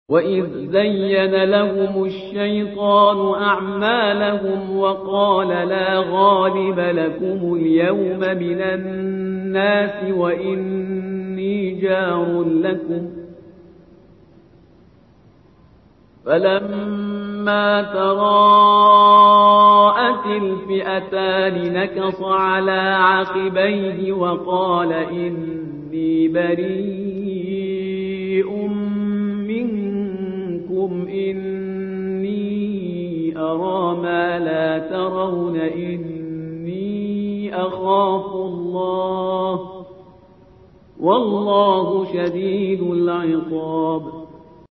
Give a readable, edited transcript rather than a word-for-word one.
وإذ زين لهم الشيطان أعمالهم وقال لا غالب لكم اليوم من الناس وإني جار لكم فلما تراءت الفئتان نكص على عقبيه وقال إني بريء منكم إني أرى ما لا ترون إني أخاف الله والله شديد العقاب